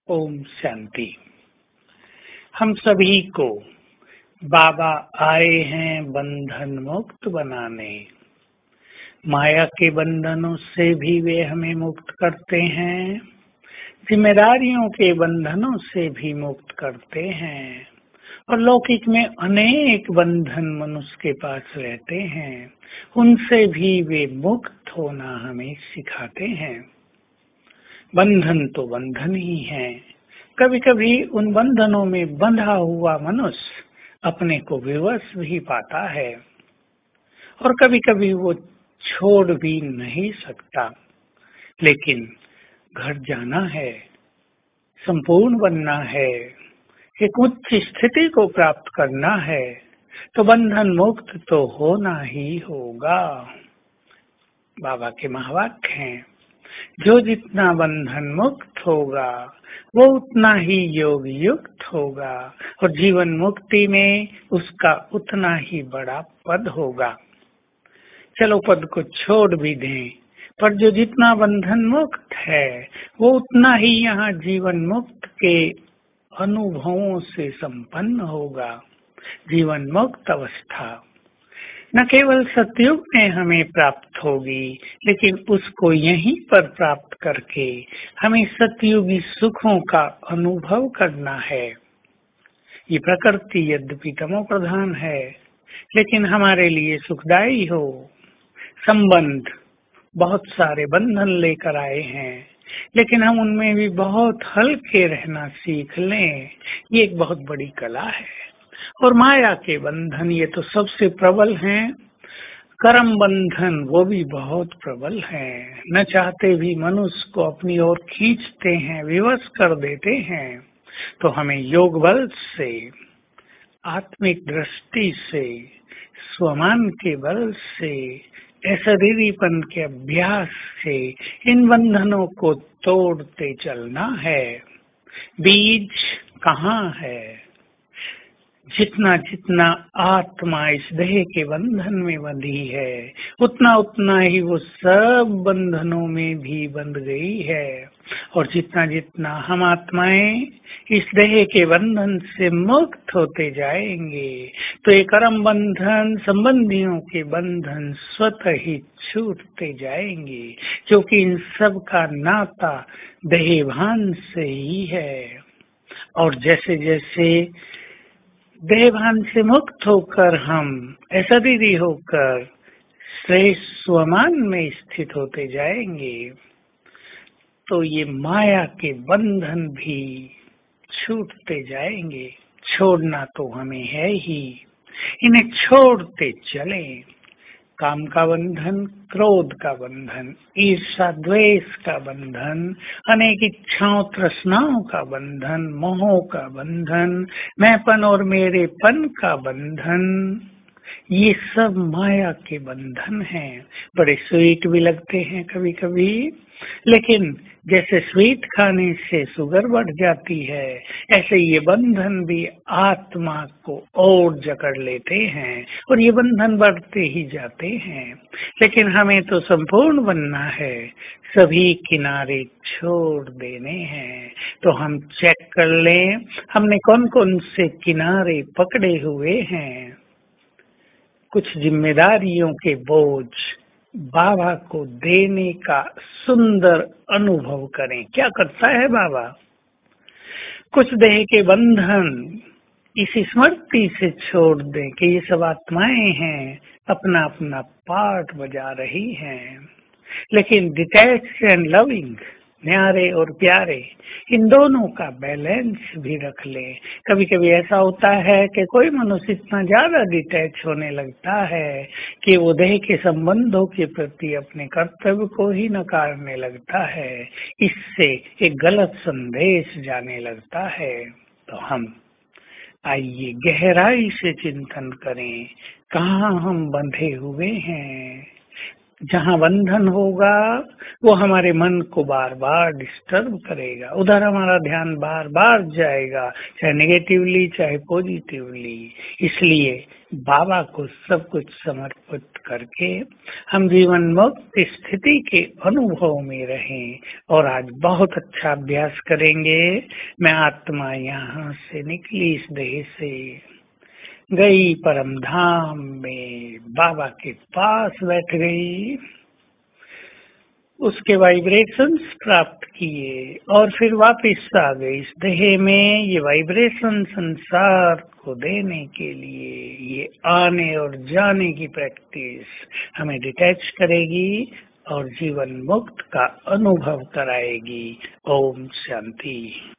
ओम शांति। हम सभी को बाबा आए हैं बंधन मुक्त बनाने। माया के बंधनों से भी वे हमें मुक्त करते हैं, जिम्मेदारियों के बंधनों से भी मुक्त करते हैं और लौकिक में अनेक बंधन मनुष्य के पास रहते हैं, उनसे भी वे मुक्त होना हमें सिखाते हैं। बंधन तो बंधन ही है। कभी कभी उन बंधनों में बंधा हुआ मनुष्य अपने को विवश भी पाता है और कभी कभी वो छोड़ भी नहीं सकता। लेकिन घर जाना है, संपूर्ण बनना है, एक उच्च स्थिति को प्राप्त करना है, तो बंधन मुक्त तो होना ही होगा। बाबा के महावाक्य हैं, जो जितना बंधन मुक्त होगा वो उतना ही योग युक्त होगा और जीवन मुक्ति में उसका उतना ही बड़ा पद होगा। चलो पद को छोड़ भी दें, पर जो जितना बंधन मुक्त है वो उतना ही यहाँ जीवन मुक्त के अनुभवों से संपन्न होगा। जीवन मुक्त अवस्था न केवल सतयुग में हमें प्राप्त होगी, लेकिन उसको यहीं पर प्राप्त करके हमें सतयुगी सुखों का अनुभव करना है। ये प्रकृति यद्यपि तमो प्रधान है, लेकिन हमारे लिए सुखदायी हो। संबंध बहुत सारे बंधन लेकर आए हैं, लेकिन हम उनमें भी बहुत हल्के रहना सीख लें, ये एक बहुत बड़ी कला है। और माया के बंधन ये तो सबसे प्रबल हैं। कर्म बंधन वो भी बहुत प्रबल हैं। न चाहते भी मनुष्य को अपनी ओर खींचते हैं, विवश कर देते हैं। तो हमें योग बल से, आत्मिक दृष्टि से, स्वमान के बल से, अशरीरीपन के अभ्यास से इन बंधनों को तोड़ते चलना है। बीज कहाँ है? जितना जितना आत्मा इस देह के बंधन में बंधी है, उतना उतना ही वो सब बंधनों में भी बंध गई है। और जितना जितना हम आत्माएं इस देह के बंधन से मुक्त होते जाएंगे, तो ये कर्म बंधन, संबंधियों के बंधन स्वतः ही छूटते जाएंगे, क्योंकि इन सब का नाता देहभान से ही है। और जैसे जैसे देहभान से मुक्त होकर हम अशरीरी होकर श्रेष्ठ स्वमान में स्थित होते जाएंगे, तो ये माया के बंधन भी छूटते जाएंगे। छोड़ना तो हमें है ही, इन्हें छोड़ते चलें। काम का बंधन, क्रोध का बंधन, ईर्षा द्वेष का बंधन, अनेक इच्छाओं तृष्णाओं का बंधन, मोहों का बंधन, मैंपन और मेरेपन का बंधन, ये सब माया के बंधन हैं। बड़े स्वीट भी लगते हैं कभी कभी, लेकिन जैसे स्वीट खाने से शुगर बढ़ जाती है, ऐसे ये बंधन भी आत्मा को और जकड़ लेते हैं और ये बंधन बढ़ते ही जाते हैं। लेकिन हमें तो संपूर्ण बनना है, सभी किनारे छोड़ देने हैं। तो हम चेक कर लें हमने कौन कौन से किनारे पकड़े हुए हैं। कुछ जिम्मेदारियों के बोझ बाबा को देने का सुंदर अनुभव करें। क्या करता है बाबा? कुछ देह के बंधन इस स्मृति से छोड़ दें कि ये सब आत्माएं हैं, अपना अपना पार्ट बजा रही हैं, लेकिन डिटैच्ड एंड लविंग, न्यारे और प्यारे, इन दोनों का बैलेंस भी रख ले। कभी कभी ऐसा होता है कि कोई मनुष्य इतना ज्यादा डिटैच होने लगता है कि वो देह के संबंधों के प्रति अपने कर्तव्य को ही नकारने लगता है। इससे एक गलत संदेश जाने लगता है। तो हम आइए गहराई से चिंतन करें, कहाँ हम बंधे हुए हैं, जहाँ बंधन होगा वो हमारे मन को बार बार डिस्टर्ब करेगा, उधर हमारा ध्यान बार बार जाएगा, चाहे नेगेटिवली चाहे पॉजिटिवली। इसलिए बाबा को सब कुछ समर्पित करके हम जीवन मुक्त स्थिति के अनुभव में रहें और आज बहुत अच्छा अभ्यास करेंगे। मैं आत्मा यहाँ से निकली इस देह से, गई परम धाम में, बाबा के पास बैठ गई, उसके वाइब्रेशंस प्राप्त किए और फिर वापस आ गई इस देह में। ये वाइब्रेशन संसार को देने के लिए, ये आने और जाने की प्रैक्टिस हमें डिटैच करेगी और जीवन मुक्त का अनुभव कराएगी। ओम शांति।